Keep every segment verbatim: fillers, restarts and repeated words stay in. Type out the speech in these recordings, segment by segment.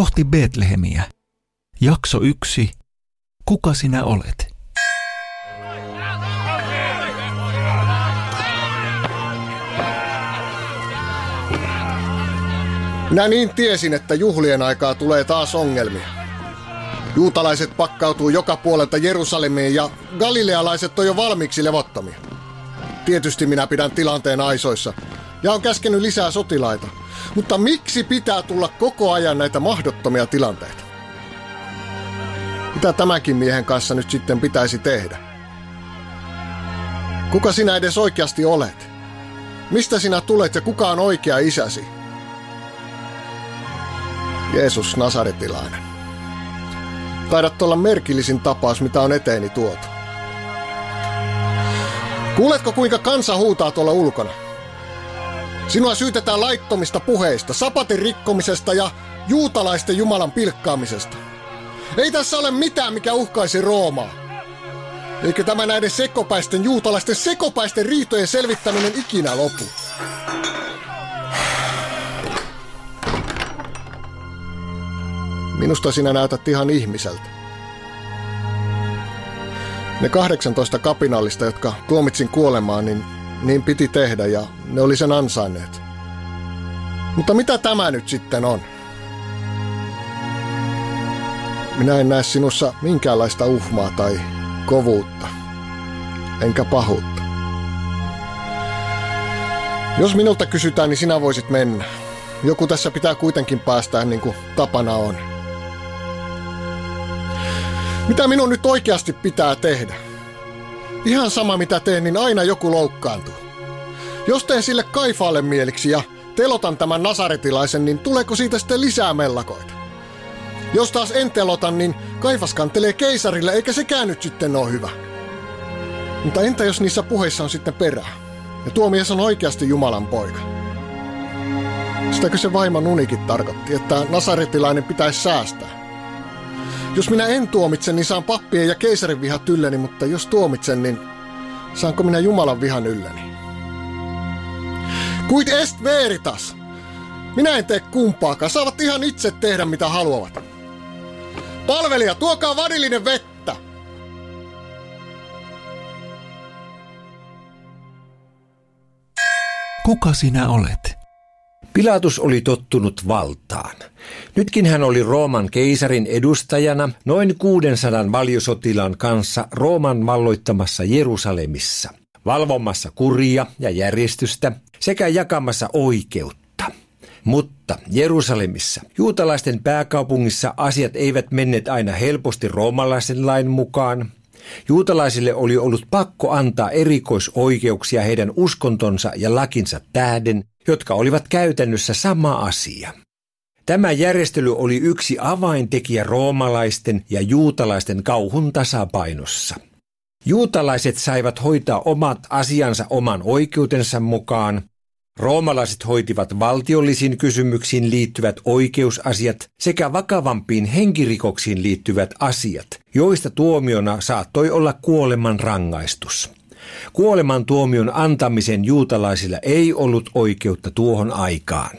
kohti Betlehemiä. Jakso yksi. Kuka sinä olet? Minä niin tiesin, että juhlien aikaa tulee taas ongelmia. Juutalaiset pakkautuu joka puolelta Jerusalemiin ja galilealaiset on jo valmiiksi levottomia. Tietysti minä pidän tilanteen aisoissa ja on käskenyt lisää sotilaita. Mutta miksi pitää tulla koko ajan näitä mahdottomia tilanteita? Mitä tämänkin miehen kanssa nyt sitten pitäisi tehdä? Kuka sinä edes oikeasti olet? Mistä sinä tulet ja kuka on oikea isäsi? Jeesus Nasaretilainen. Taidat olla merkillisin tapaus, mitä on eteeni tuotu. Kuuletko, kuinka kansa huutaa tuolla ulkona? Sinua syytetään laittomista puheista, sapatin rikkomisesta ja juutalaisten Jumalan pilkkaamisesta. Ei tässä ole mitään, mikä uhkaisi Roomaa. Eikö tämä näiden sekopäisten juutalaisten sekopäisten riitojen selvittäminen ikinä lopu? Minusta sinä näytät ihan ihmiseltä. Ne kahdeksantoista kapinallista, jotka tuomitsin kuolemaan, niin, niin piti tehdä ja ne oli sen ansainneet. Mutta mitä tämä nyt sitten on? Minä en näe sinussa minkäänlaista uhmaa tai kovuutta, enkä pahuutta. Jos minulta kysytään, niin sinä voisit mennä. Joku tässä pitää kuitenkin päästää niin kuin tapana on. Mitä minun nyt oikeasti pitää tehdä? Ihan sama mitä teen, niin aina joku loukkaantuu. Jos teen sille Kaifaalle mieliksi ja telotan tämän nasaretilaisen, niin tuleeko siitä sitten lisää mellakoita? Jos taas en telotan, niin Kaifas kantelee keisarille, eikä sekään nyt sitten ole hyvä. Mutta entä jos niissä puheissa on sitten perää? Ja tuo mies on oikeasti Jumalan poika. Sitäkö se vaimon unikin tarkoitti, että nasaretilainen pitäisi säästää? Jos minä en tuomitse, niin saan pappien ja keisarin vihat ylleni, mutta jos tuomitsen, niin saanko minä Jumalan vihan ylleni? Quid est veritas? Minä en tee kumpaakaan, saavat ihan itse tehdä mitä haluavat. Palvelija, tuokaa vanillinen vettä! Kuka sinä olet? Pilatus oli tottunut valtaan. Nytkin hän oli Rooman keisarin edustajana noin kuudensadan valiosotilaan kanssa Rooman valloittamassa Jerusalemissa, valvomassa kuria ja järjestystä sekä jakamassa oikeutta. Mutta Jerusalemissa, juutalaisten pääkaupungissa, asiat eivät menneet aina helposti roomalaisen lain mukaan. Juutalaisille oli ollut pakko antaa erikoisoikeuksia heidän uskontonsa ja lakinsa tähden, jotka olivat käytännössä sama asia. Tämä järjestely oli yksi avaintekijä roomalaisten ja juutalaisten kauhun tasapainossa. Juutalaiset saivat hoitaa omat asiansa oman oikeutensa mukaan. Roomalaiset hoitivat valtiollisiin kysymyksiin liittyvät oikeusasiat sekä vakavampiin henkirikoksiin liittyvät asiat, joista tuomiona saattoi olla kuoleman rangaistus. Kuoleman tuomion antamisen juutalaisilla ei ollut oikeutta tuohon aikaan.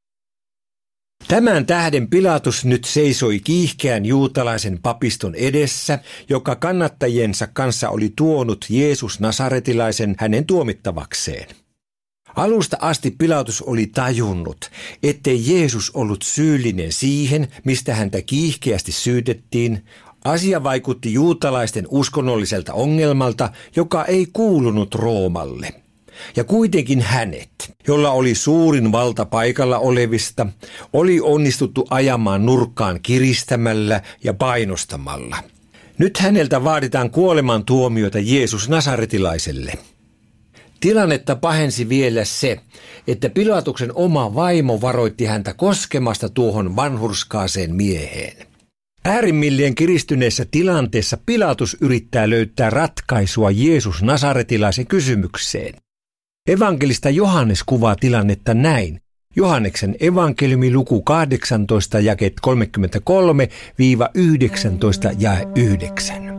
Tämän tähden Pilatus nyt seisoi kiihkeän juutalaisen papiston edessä, joka kannattajiensa kanssa oli tuonut Jeesus Nasaretilaisen hänen tuomittavakseen. Alusta asti Pilatus oli tajunnut, ettei Jeesus ollut syyllinen siihen, mistä häntä kiihkeästi syytettiin. Asia vaikutti juutalaisten uskonnolliselta ongelmalta, joka ei kuulunut Roomalle. Ja kuitenkin hänet, jolla oli suurin valta paikalla olevista, oli onnistuttu ajamaan nurkkaan kiristämällä ja painostamalla. Nyt häneltä vaaditaan kuolemantuomioita Jeesus Nasaretilaiselle. Tilannetta pahensi vielä se, että Pilatuksen oma vaimo varoitti häntä koskemasta tuohon vanhurskaaseen mieheen. Äärimmilleen kiristyneessä tilanteessa Pilatus yrittää löytää ratkaisua Jeesus Nasaretilaisen kysymykseen. Evankelista Johannes kuvaa tilannetta näin. Johanneksen evankeliumi luku kahdeksantoista jakeet kolmekymmentäkolme yhdeksäntoista ja yhdeksän.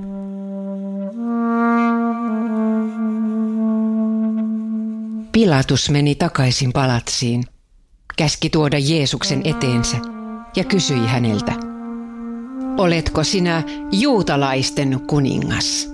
Pilatus meni takaisin palatsiin, käski tuoda Jeesuksen eteensä ja kysyi häneltä, oletko sinä juutalaisten kuningas?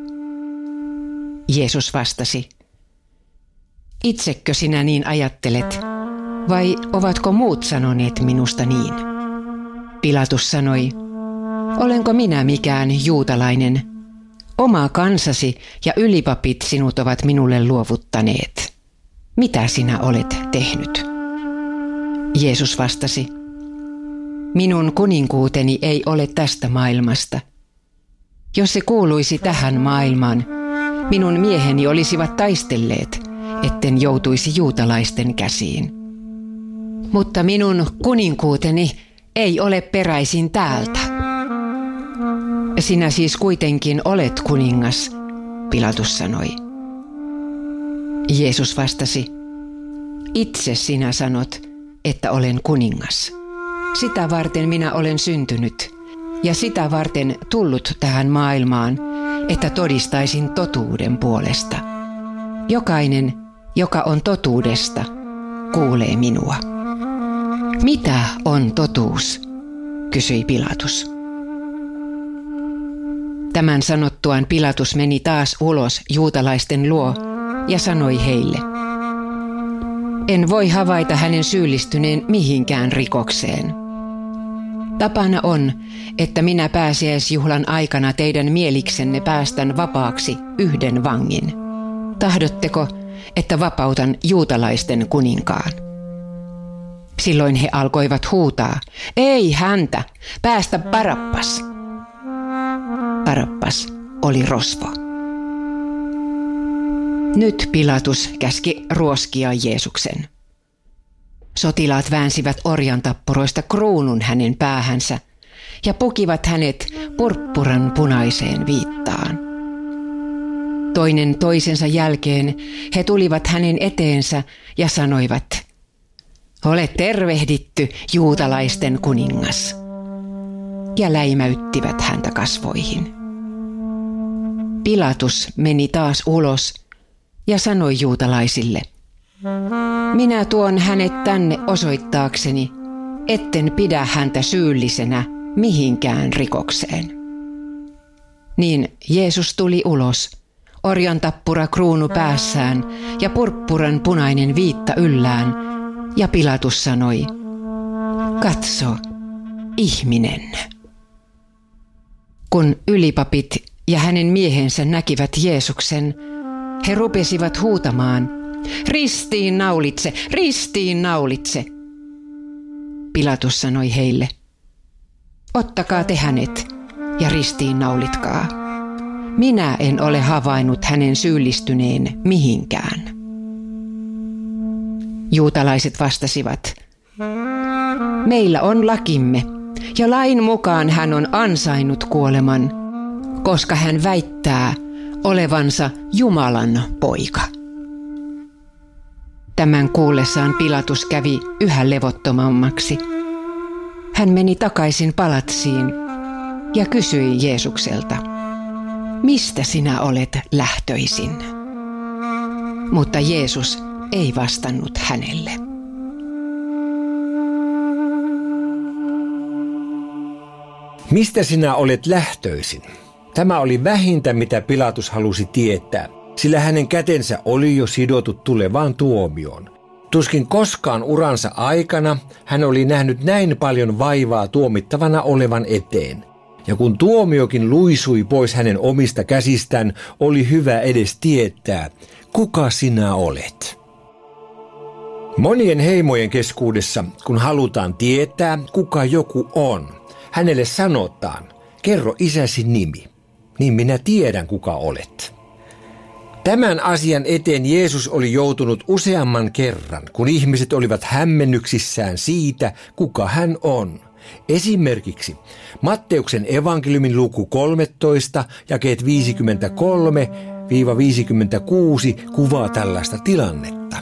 Jeesus vastasi, itsekö sinä niin ajattelet, vai ovatko muut sanoneet minusta niin? Pilatus sanoi, olenko minä mikään juutalainen? Oma kansasi ja ylipapit sinut ovat minulle luovuttaneet. Mitä sinä olet tehnyt? Jeesus vastasi, minun kuninkuuteni ei ole tästä maailmasta. Jos se kuuluisi tähän maailmaan, minun mieheni olisivat taistelleet, etten joutuisi juutalaisten käsiin. Mutta minun kuninkuuteni ei ole peräisin täältä. Sinä siis kuitenkin olet kuningas, Pilatus sanoi. Jeesus vastasi, itse sinä sanot, että olen kuningas. Sitä varten minä olen syntynyt ja sitä varten tullut tähän maailmaan, että todistaisin totuuden puolesta. Jokainen, joka on totuudesta, kuulee minua. Mitä on totuus? Kysyi Pilatus. Tämän sanottuaan Pilatus meni taas ulos juutalaisten luo ja sanoi heille, en voi havaita hänen syyllistyneen mihinkään rikokseen. Tapana on, että minä pääsiäisjuhlan aikana teidän mieliksenne päästän vapaaksi yhden vangin. Tahdotteko, että vapautan juutalaisten kuninkaan? Silloin he alkoivat huutaa, ei häntä, päästä Barabas. Barabas oli rosvo. Nyt Pilatus käski ruoskia Jeesuksen. Sotilaat väänsivät orjantappuroista kruunun hänen päähänsä ja pukivat hänet purppuran punaiseen viittaan. Toinen toisensa jälkeen he tulivat hänen eteensä ja sanoivat, ole tervehditty, juutalaisten kuningas, ja läimäyttivät häntä kasvoihin. Pilatus meni taas ulos ja sanoi juutalaisille, minä tuon hänet tänne osoittaakseni, etten pidä häntä syyllisenä mihinkään rikokseen. Niin Jeesus tuli ulos, orjantappura kruunu päässään ja purppuran punainen viitta yllään, ja Pilatus sanoi, katso, ihminen. Kun ylipapit ja hänen miehensä näkivät Jeesuksen, he rupesivat huutamaan, ristiin naulitse, ristiin naulitse. Pilatus sanoi heille, ottakaa te hänet ja ristiin naulitkaa. Minä en ole havainnut hänen syyllistyneen mihinkään. Juutalaiset vastasivat, meillä on lakimme ja lain mukaan hän on ansainnut kuoleman, koska hän väittää olevansa Jumalan poika. Tämän kuullessaan Pilatus kävi yhä levottomammaksi. Hän meni takaisin palatsiin ja kysyi Jeesukselta, mistä sinä olet lähtöisin? Mutta Jeesus ei vastannut hänelle. Mistä sinä olet lähtöisin? Tämä oli vähintä, mitä Pilatus halusi tietää, sillä hänen kätensä oli jo sidottu tulevaan tuomioon. Tuskin koskaan uransa aikana hän oli nähnyt näin paljon vaivaa tuomittavana olevan eteen. Ja kun tuomiokin luisui pois hänen omista käsistään, oli hyvä edes tietää, kuka sinä olet. Monien heimojen keskuudessa, kun halutaan tietää, kuka joku on, hänelle sanotaan, kerro isäsi nimi, niin minä tiedän, kuka olet. Tämän asian eteen Jeesus oli joutunut useamman kerran, kun ihmiset olivat hämmennyksissään siitä, kuka hän on. Esimerkiksi Matteuksen evankeliumin luku kolmetoista, jakeet viisikymmentäkolme viisikymmentäkuusi kuvaa tällaista tilannetta.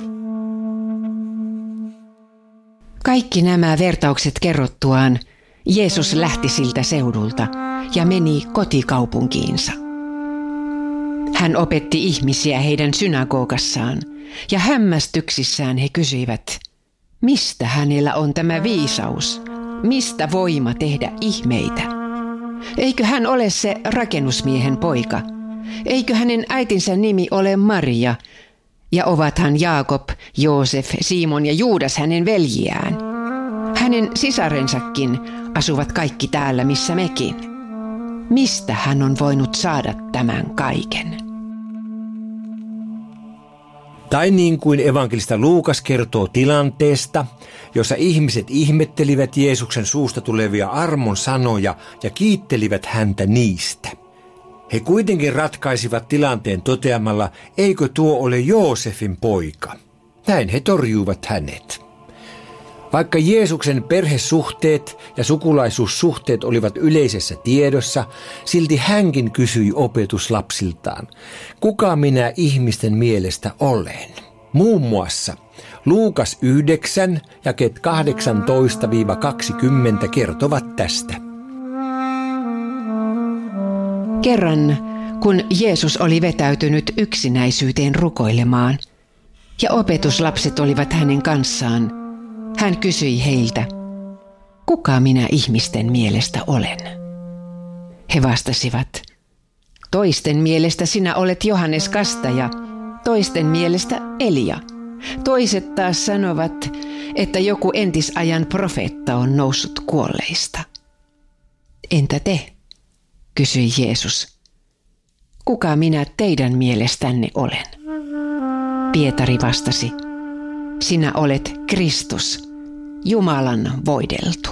Kaikki nämä vertaukset kerrottuaan, Jeesus lähti siltä seudulta ja meni kotikaupunkiinsa. Hän opetti ihmisiä heidän synagogassaan ja hämmästyksissään he kysyivät, mistä hänellä on tämä viisaus, mistä voima tehdä ihmeitä? Eikö hän ole se rakennusmiehen poika? Eikö hänen äitinsä nimi ole Maria? Ja ovathan Jaakob, Joosef, Simon ja Juudas hänen veljiään? Hänen sisarensakin asuvat kaikki täällä, missä mekin. Mistä hän on voinut saada tämän kaiken? Tai niin kuin evankelista Luukas kertoo tilanteesta, jossa ihmiset ihmettelivät Jeesuksen suusta tulevia armon sanoja ja kiittelivät häntä niistä. He kuitenkin ratkaisivat tilanteen toteamalla, eikö tuo ole Joosefin poika. Näin he torjuivat hänet. Vaikka Jeesuksen perhesuhteet ja sukulaisuussuhteet olivat yleisessä tiedossa, silti hänkin kysyi opetuslapsiltaan, kuka minä ihmisten mielestä olen? Muun muassa Luukas yhdeksän jakeet kahdeksantoista kaksikymmentä kertovat tästä. Kerran, kun Jeesus oli vetäytynyt yksinäisyyteen rukoilemaan ja opetuslapset olivat hänen kanssaan, hän kysyi heiltä, kuka minä ihmisten mielestä olen? He vastasivat, toisten mielestä sinä olet Johannes Kastaja, toisten mielestä Elia. Toiset taas sanovat, että joku entisajan profeetta on noussut kuolleista. Entä te? Kysyi Jeesus. Kuka minä teidän mielestänne olen? Pietari vastasi, sinä olet Kristus, Jumalan voideltu.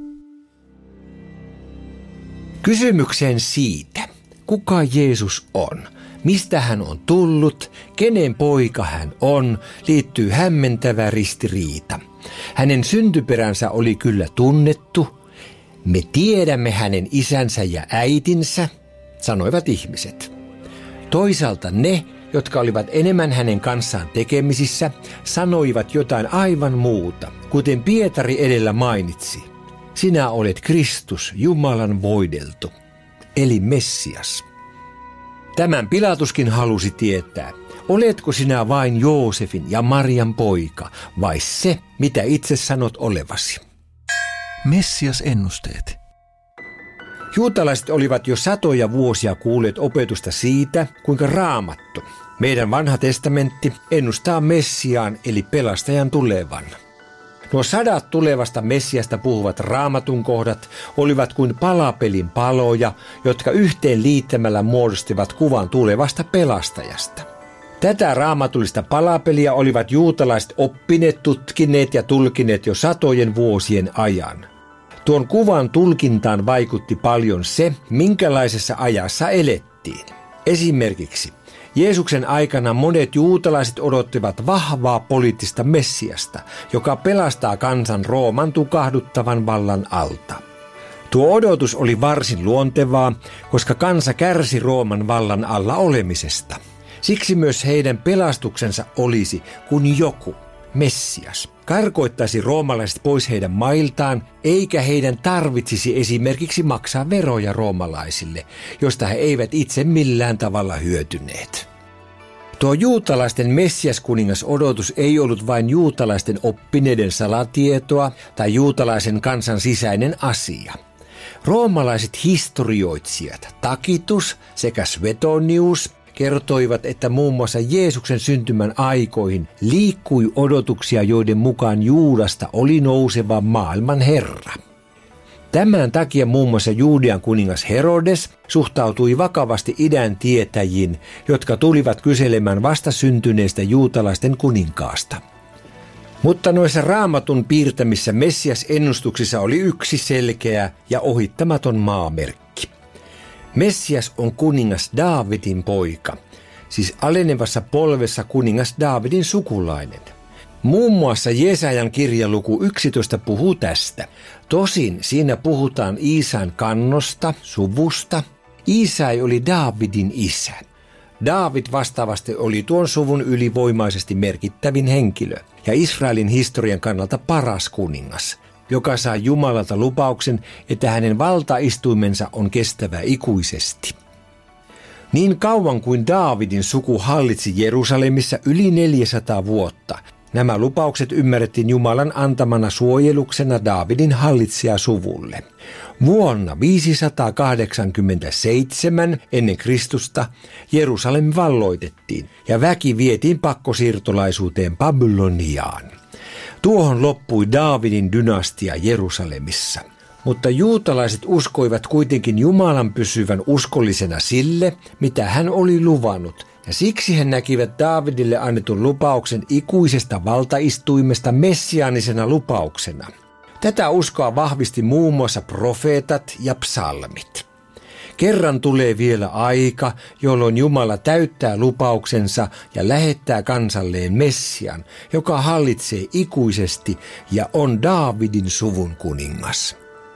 Kysymykseen siitä, kuka Jeesus on, mistä hän on tullut, kenen poika hän on, liittyy hämmentävä ristiriita. Hänen syntyperänsä oli kyllä tunnettu. Me tiedämme hänen isänsä ja äitinsä, sanoivat ihmiset. Toisaalta ne, jotka olivat enemmän hänen kanssaan tekemisissä, sanoivat jotain aivan muuta, kuten Pietari edellä mainitsi. Sinä olet Kristus, Jumalan voideltu, eli Messias. Tämän Pilatuskin halusi tietää, oletko sinä vain Joosefin ja Marian poika, vai se, mitä itse sanot olevasi? Messias-ennusteet. Juutalaiset olivat jo satoja vuosia kuulleet opetusta siitä, kuinka Raamattu, meidän vanha testamentti, ennustaa Messiaan eli pelastajan tulevan. Nuo sadat tulevasta Messiasta puhuvat Raamatun kohdat olivat kuin palapelin paloja, jotka yhteen liittämällä muodostivat kuvan tulevasta pelastajasta. Tätä raamatullista palapeliä olivat juutalaiset oppineet, tutkineet ja tulkineet jo satojen vuosien ajan. Tuon kuvan tulkintaan vaikutti paljon se, minkälaisessa ajassa elettiin. Esimerkiksi Jeesuksen aikana monet juutalaiset odottivat vahvaa poliittista Messiasta, joka pelastaa kansan Rooman tukahduttavan vallan alta. Tuo odotus oli varsin luontevaa, koska kansa kärsi Rooman vallan alla olemisesta. Siksi myös heidän pelastuksensa olisi, kun joku, Messias, karkoittaisi roomalaiset pois heidän mailtaan, eikä heidän tarvitsisi esimerkiksi maksaa veroja roomalaisille, josta he eivät itse millään tavalla hyötyneet. Tuo juutalaisten Messias-kuningas-odotus ei ollut vain juutalaisten oppineiden salatietoa tai juutalaisen kansan sisäinen asia. Roomalaiset historioitsijat Tacitus sekä Suetonius kertoivat, että muun muassa Jeesuksen syntymän aikoihin liikkui odotuksia, joiden mukaan Juudasta oli nouseva maailman herra. Tämän takia muun muassa Juudean kuningas Herodes suhtautui vakavasti idän tietäjiin, jotka tulivat kyselemään vastasyntyneestä juutalaisten kuninkaasta. Mutta noissa Raamatun piirtämissä Messias-ennustuksissa oli yksi selkeä ja ohittamaton maamerkki. Messias on kuningas Daavidin poika, siis alenevassa polvessa kuningas Daavidin sukulainen. Muun muassa Jesajan kirja luku yksitoista puhuu tästä. Tosin siinä puhutaan Iisain kannosta, suvusta. Iisai oli Daavidin isä. Daavid vastaavasti oli tuon suvun ylivoimaisesti merkittävin henkilö ja Israelin historian kannalta paras kuningas, joka saa Jumalalta lupauksen, että hänen valtaistuimensa on kestävä ikuisesti. Niin kauan kuin Daavidin suku hallitsi Jerusalemissa yli neljäsataa vuotta, Nämä lupaukset ymmärrettiin Jumalan antamana suojeluksena Daavidin hallitsijasuvulle. Vuonna viisisataakahdeksankymmentäseitsemän ennen Kristusta Jerusalem valloitettiin ja väki vietiin pakkosiirtolaisuuteen Babyloniaan. Tuohon loppui Daavidin dynastia Jerusalemissa. Mutta juutalaiset uskoivat kuitenkin Jumalan pysyvän uskollisena sille, mitä hän oli luvannut, ja siksi he näkivät Daavidille annetun lupauksen ikuisesta valtaistuimesta messiaanisena lupauksena. Tätä uskoa vahvisti muun muassa profeetat ja psalmit. Kerran tulee vielä aika, jolloin Jumala täyttää lupauksensa ja lähettää kansalleen Messian, joka hallitsee ikuisesti ja on Daavidin suvun kuningas.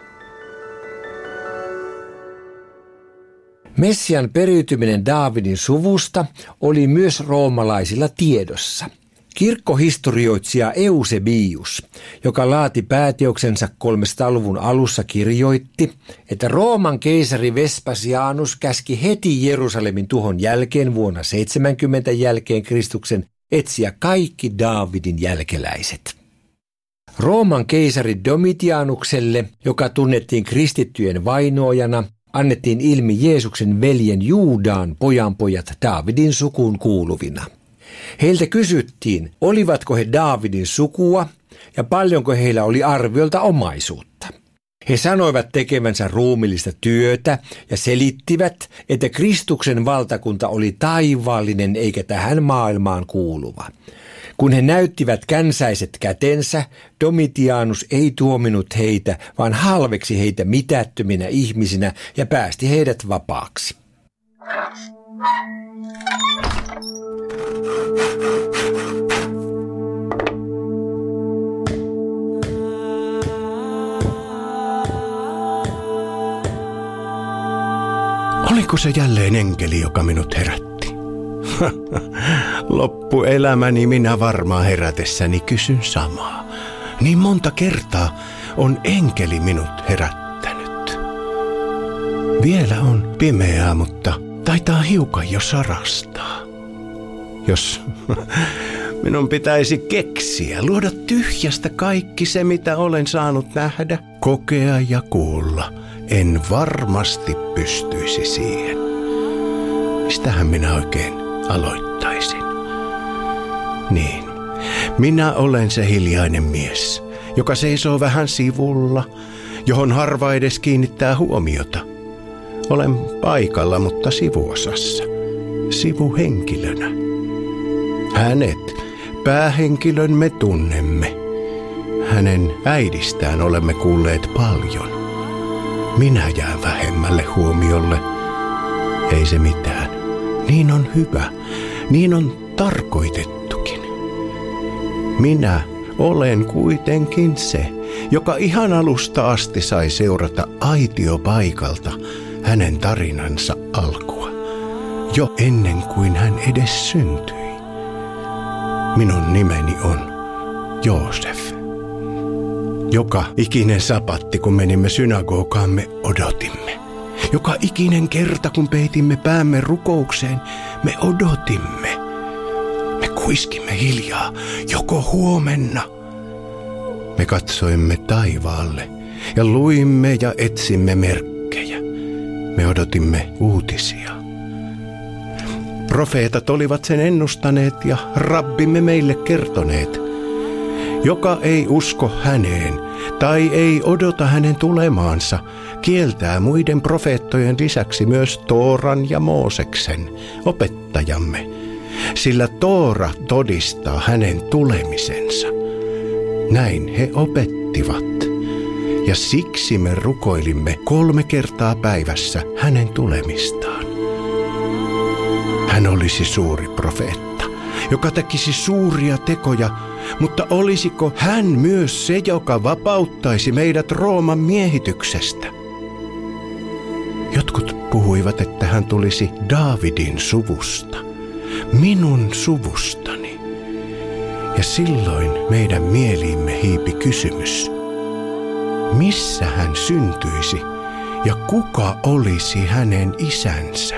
Messian periytyminen Daavidin suvusta oli myös roomalaisilla tiedossa. Kirkkohistorioitsija Eusebius, joka laati pääteoksensa kolmesataaluvun alussa, kirjoitti, että Rooman keisari Vespasianus käski heti Jerusalemin tuhon jälkeen vuonna seitsemänkymmentä jälkeen Kristuksen etsiä kaikki Daavidin jälkeläiset. Rooman keisari Domitianukselle, joka tunnettiin kristittyjen vainoajana, annettiin ilmi Jeesuksen veljen Juudaan pojanpojat Daavidin sukuun kuuluvina. Heiltä kysyttiin, olivatko he Daavidin sukua ja paljonko heillä oli arviolta omaisuutta. He sanoivat tekevänsä ruumillista työtä ja selittivät, että Kristuksen valtakunta oli taivaallinen eikä tähän maailmaan kuuluva. Kun he näyttivät känsäiset kätensä, Domitianus ei tuominut heitä, vaan halveksi heitä mitättöminä ihmisinä ja päästi heidät vapaaksi. Oliko se jälleen enkeli, joka minut herätti? Loppuelämäni minä varmaan herätessäni kysyn samaa. Niin monta kertaa on enkeli minut herättänyt. Vielä on pimeää, mutta taitaa hiukan jo sarastaa. Jos minun pitäisi keksiä, luoda tyhjästä kaikki se, mitä olen saanut nähdä, kokea ja kuulla, en varmasti pystyisi siihen. Mistähän minä oikein aloittaisin? Niin, minä olen se hiljainen mies, joka seisoo vähän sivulla, johon harva edes kiinnittää huomiota. Olen paikalla, mutta sivuosassa, sivuhenkilönä. Hänet, päähenkilön, me tunnemme. Hänen äidistään olemme kuulleet paljon. Minä jään vähemmälle huomiolle. Ei se mitään. Niin on hyvä. Niin on tarkoitettukin. Minä olen kuitenkin se, joka ihan alusta asti sai seurata aitiopaikalta hänen tarinansa alkua. Jo ennen kuin hän edes syntyi. Minun nimeni on Joosef. Joka ikinen sapatti, kun menimme synagogaan, me odotimme. Joka ikinen kerta, kun peitimme päämme rukoukseen, me odotimme. Me kuiskimme hiljaa, joko huomenna. Me katsoimme taivaalle ja luimme ja etsimme merkkejä. Me odotimme uutisia. Profeetat olivat sen ennustaneet ja rabbimme meille kertoneet. Joka ei usko häneen tai ei odota hänen tulemaansa, kieltää muiden profeettojen lisäksi myös Tooran ja Mooseksen, opettajamme, sillä Toora todistaa hänen tulemisensa. Näin he opettivat, ja siksi me rukoilimme kolme kertaa päivässä hänen tulemistaan. Hän olisi suuri profeetta, joka tekisi suuria tekoja, mutta olisiko hän myös se, joka vapauttaisi meidät Rooman miehityksestä? Jotkut puhuivat, että hän tulisi Daavidin suvusta, minun suvustani. Ja silloin meidän mieliimme hiipi kysymys, missä hän syntyisi ja kuka olisi hänen isänsä?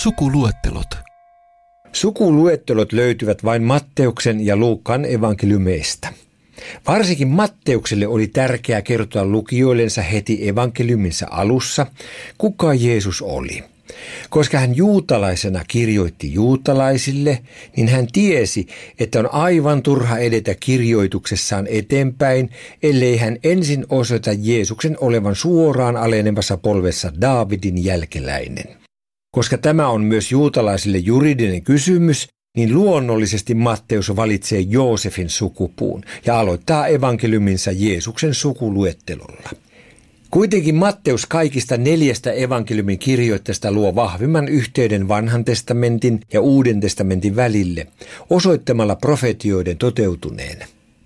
Sukuluettelot. Sukuluettelot löytyvät vain Matteuksen ja Luukan evankeliumeista. Varsinkin Matteukselle oli tärkeää kertoa lukijoillensa heti evankeliuminsa alussa, kuka Jeesus oli. Koska hän juutalaisena kirjoitti juutalaisille, niin hän tiesi, että on aivan turha edetä kirjoituksessaan eteenpäin, ellei hän ensin osoita Jeesuksen olevan suoraan alenevassa polvessa Daavidin jälkeläinen. Koska tämä on myös juutalaisille juridinen kysymys, niin luonnollisesti Matteus valitsee Joosefin sukupuun ja aloittaa evankeliuminsa Jeesuksen sukuluettelolla. Kuitenkin Matteus kaikista neljästä evankeliumin kirjoittajasta luo vahvimman yhteyden Vanhan testamentin ja Uuden testamentin välille, osoittamalla profetioiden toteutuneen.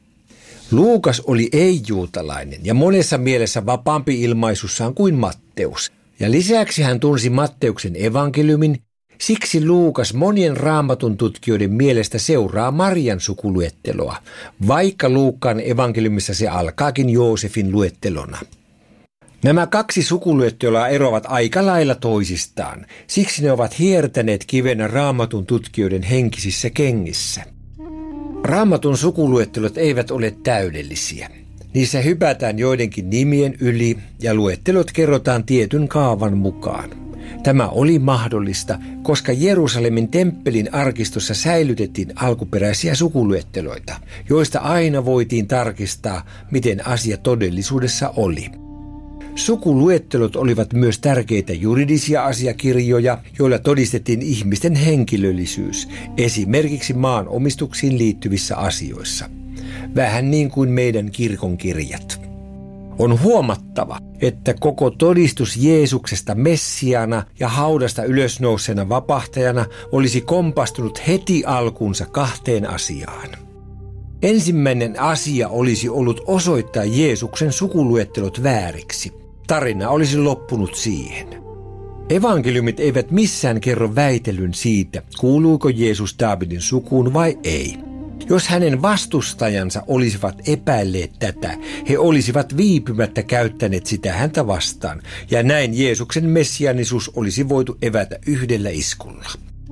Luukas oli ei-juutalainen ja monessa mielessä vapaampi ilmaisussaan kuin Matteus, ja lisäksi hän tunsi Matteuksen evankeliumin, siksi Luukas monien raamatun tutkijoiden mielestä seuraa Marian sukuluetteloa, vaikka Luukkaan evankeliumissa se alkaakin Joosefin luettelona. Nämä kaksi sukuluetteloa eroavat aika lailla toisistaan, siksi ne ovat hiertäneet kivenä raamatun tutkijoiden henkisissä kengissä. Raamatun sukuluettelot eivät ole täydellisiä. Niissä hypätään joidenkin nimien yli ja luettelot kerrotaan tietyn kaavan mukaan. Tämä oli mahdollista, koska Jerusalemin temppelin arkistossa säilytettiin alkuperäisiä sukuluetteloita, joista aina voitiin tarkistaa, miten asia todellisuudessa oli. Sukuluettelot olivat myös tärkeitä juridisia asiakirjoja, joilla todistettiin ihmisten henkilöllisyys, esimerkiksi maan omistuksiin liittyvissä asioissa. Vähän niin kuin meidän kirkonkirjat. On huomattava, että koko todistus Jeesuksesta Messiana ja haudasta ylösnouseena vapahtajana olisi kompastunut heti alkuunsa kahteen asiaan. Ensimmäinen asia olisi ollut osoittaa Jeesuksen sukuluettelot vääriksi. Tarina olisi loppunut siihen. Evankeliumit eivät missään kerro väitelyn siitä, kuuluuko Jeesus Daavidin sukuun vai ei. Jos hänen vastustajansa olisivat epäilleet tätä, he olisivat viipymättä käyttäneet sitä häntä vastaan, ja näin Jeesuksen messianisuus olisi voitu evätä yhdellä iskulla.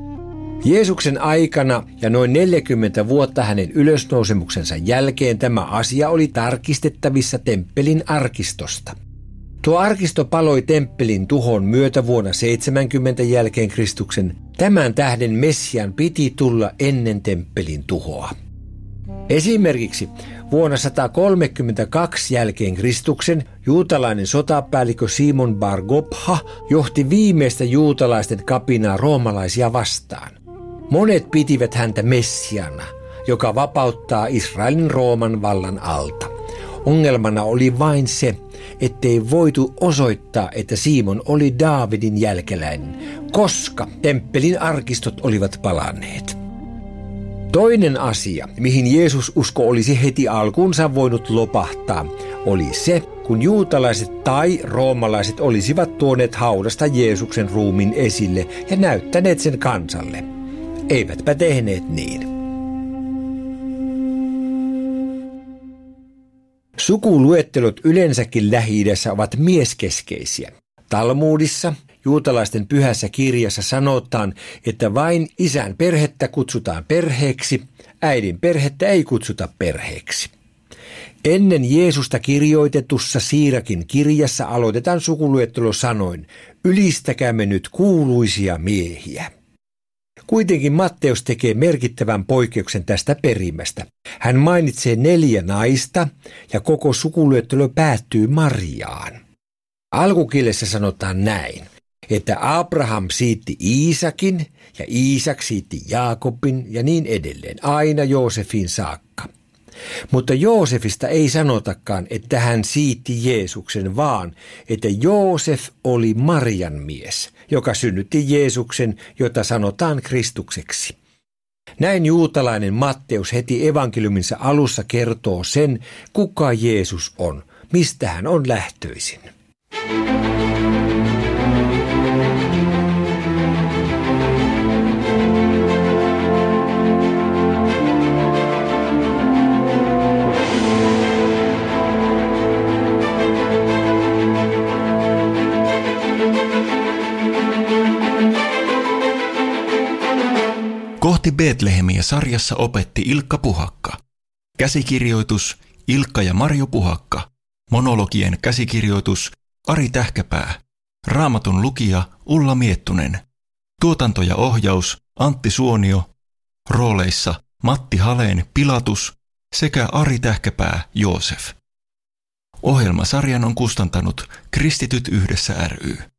Jeesuksen aikana ja noin neljäkymmentä vuotta hänen ylösnousemuksensa jälkeen tämä asia oli tarkistettavissa temppelin arkistosta. Tuo arkisto paloi temppelin tuhon myötä vuonna seitsemänkymmentä jälkeen Kristuksen. Tämän tähden Messian piti tulla ennen temppelin tuhoa. Esimerkiksi vuonna sata kolmekymmentäkaksi jälkeen Kristuksen juutalainen sotapäällikkö Simon bar Gopha johti viimeistä juutalaisten kapinaa roomalaisia vastaan. Monet pitivät häntä Messiana, joka vapauttaa Israelin Rooman vallan alta. Ongelmana oli vain se, ettei voitu osoittaa, että Simon oli Daavidin jälkeläinen, koska temppelin arkistot olivat palaneet. Toinen asia, mihin Jeesus usko olisi heti alkuunsa voinut lopahtaa, oli se, kun juutalaiset tai roomalaiset olisivat tuoneet haudasta Jeesuksen ruumiin esille ja näyttäneet sen kansalle. Eivätpä tehneet niin. Sukuluettelot yleensäkin Lähi-idässä ovat mieskeskeisiä. Talmudissa, juutalaisten pyhässä kirjassa sanotaan, että vain isän perhettä kutsutaan perheeksi, äidin perhettä ei kutsuta perheeksi. Ennen Jeesusta kirjoitetussa Siirakin kirjassa aloitetaan sukuluettelo sanoin, ylistäkäämme nyt kuuluisia miehiä. Kuitenkin Matteus tekee merkittävän poikkeuksen tästä perimästä. Hän mainitsee neljä naista ja koko sukuluettelo päättyy Mariaan. Alkukielessä sanotaan näin, että Abraham siitti Iisakin ja Iisak siitti Jaakobin ja niin edelleen, aina Joosefin saakka. Mutta Joosefista ei sanotakaan, että hän siitti Jeesuksen, vaan että Joosef oli Marian mies, joka synnytti Jeesuksen, jota sanotaan Kristukseksi. Näin juutalainen Matteus heti evankeliuminsa alussa kertoo sen, kuka Jeesus on, mistä hän on lähtöisin. Betlehemiä -sarjassa opetti Ilkka Puhakka. Käsikirjoitus Ilkka ja Marjo Puhakka. Monologien käsikirjoitus Ari Tähkäpää. Raamatun lukija Ulla Miettunen. Tuotanto ja ohjaus Antti Suonio. Rooleissa Matti Haleen Pilatus sekä Ari Tähkäpää Joosef. Ohjelmasarjan on kustantanut Kristityt yhdessä ry.